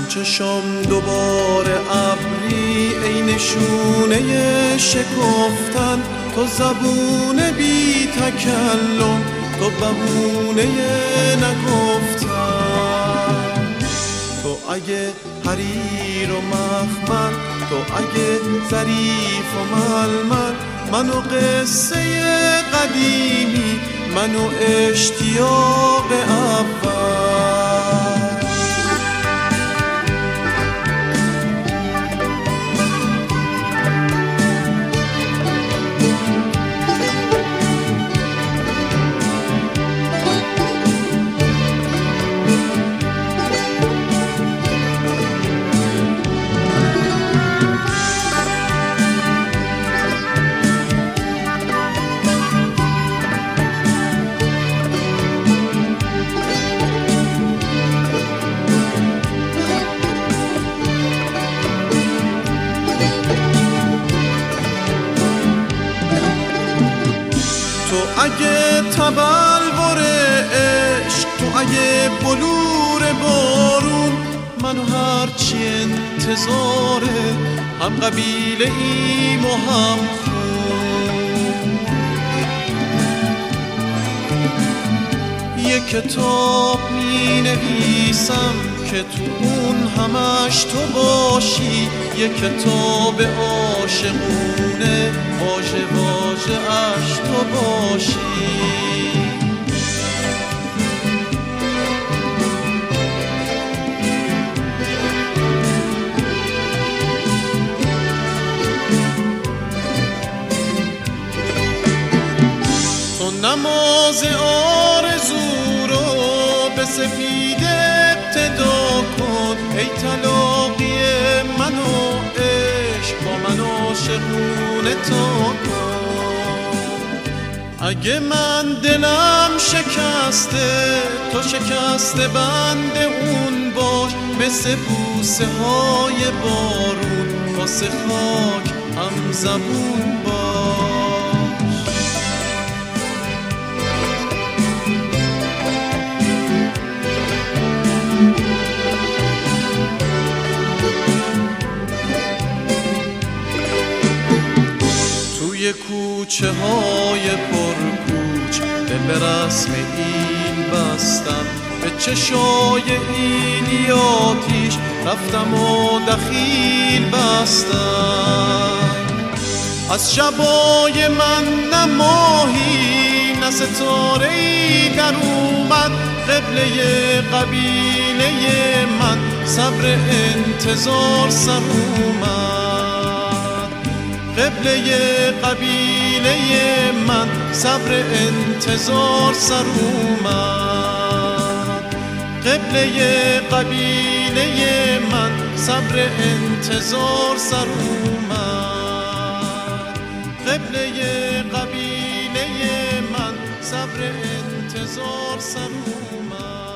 چشم دوباره ابری ای نشونه شکفتن، تو زبون بی تکلم، تو بهونه نگفتن. تو اگه حریر و مخمل، تو اگه ظریف و ململ، منو قصه قدیمی، منو اشتیاق اول. تو اگه تبلور عشق، تو اگه بلور بارون، منو هرچی انتظاره، هم قبیله ایم و هم خون. یه کتاب می نویسم که تو اون همش تو باشی، یه کتاب عاشقونه، واژه واژه اش تو باشی. تو نماز آرزو رو به سفید ابتدا کن، ای تلاقی من و عشق با من عاشقونه تا کن. اگه من دلم شکسته، تو شکسته بند اون باش، مثل بوسه های بارون، واسه خاک هم زبون باش. توی کوچه های پرکوچ دل به رسم ایل بستم، به چشای ایلیاتیش رفتم و دخیل بستم. از شبای من نه ماهی نه ستاره‌ای در اومد، قبله قبیله من صبر انتظار سر اومد. قبله قبیله من صبر انتظار سر اومد. قبله قبیله من صبر انتظار سر اومد. قبله قبیله من صبر انتظار سر اومد.